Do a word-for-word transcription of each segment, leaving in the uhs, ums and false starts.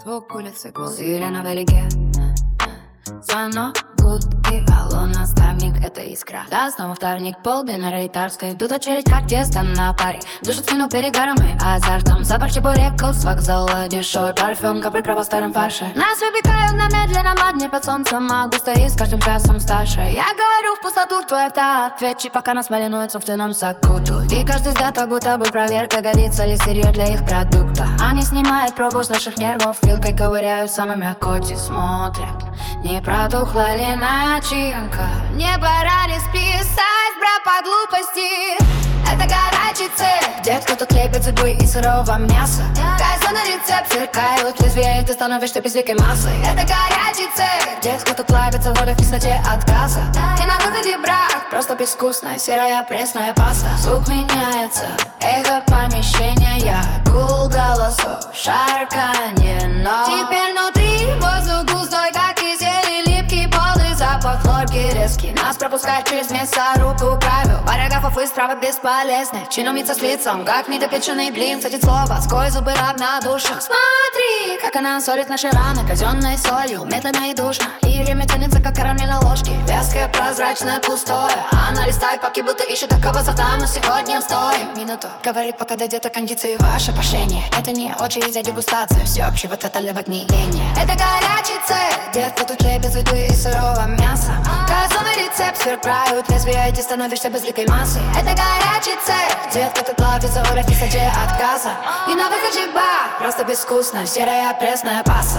Звук улицы, голос Сирена вдалеке. Звонок, гудки, алло, наставник, это искра. Да, снова вторник, полдень на Рейтерской. Тут очередь, как тесто на паре. Душу спину перегаром и азартом. Запах чебуреков с вокзала. Дешевый парфюм, капли права в старом фарше. Нас выпекают на медленном огне под солнцем, а густо и с каждым часом старше. Я говорю в пустоту, твой автоответчик, пока нас маринует в собственном соку. Тут и каждый взгляд, как будто бы проверка, годится ли сырье для их продукта. Они снимают пробу с наших нервов, вилкой ковыряют самыми коти, смотрят. Не протухла ли начинка? Не пора ли списать, брат, по глупости? Это горячий цех, где кто-то лепит зубы из сырого мяса. Казенный рецепт, сверкают лезвия, и ты становишься безликой массой. Это горячий цех, где кто-то плавится в воде в кислоте отказа. И на выходе брак, просто безвкусная серая пресная паста. Звук меняется, эхо помещения, гул голосов, шарканье ног. Теперь внутри воздух густой, как кисель, липкий пол и запах хлорки резкий. Нас пропускают через мясорубку правил. Параграфов и справок бесполезны. Чиновница с лицом, как недопеченный блин. Садит слово, сквозь зубы равнодушно. Смотри, как она солит наши раны казенной солью, медленно и душно. И время тянется, как карамель на ложке. Вязкое, прозрачное, пустое. Она листает папки, будто ищет такого завтра, но сегодня стоим минуту. Говорит, пока дойдет до кондиции ваше поощрение. Это не очередь, а дегустация всеобщего тотального гниения. Это горячий цех, где кто-то лепит зубы из сырого мяса. Казенный рецепт, сверкают лезвия, и ты становишься безликой массой. Это горячий цех, где кто-то плавится в воде в кислоте отказа. И на выходе бар, просто безвкусная серая пресная паса.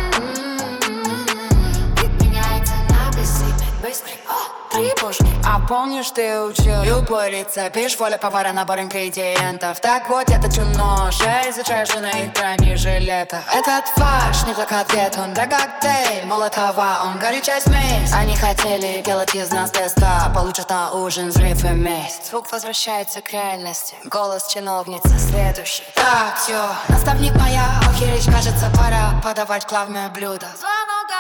Вид меняется на бессильный, быстрый. Три пушки. А помнишь, ты учил любой рецепт? Пишешь воля повара, набор ингредиентов. Так вот, это чумно, изучаешь же на экране жилета. Этот фарш не только ответ, он для коктейль Молотова, он горячая смесь. Они хотели делать из нас теста, получат на ужин взрыв и месть. Звук возвращается к реальности, голос чиновницы следующий. Так, все, наставник моя, охереть, кажется, пора подавать главное блюдо. Звонок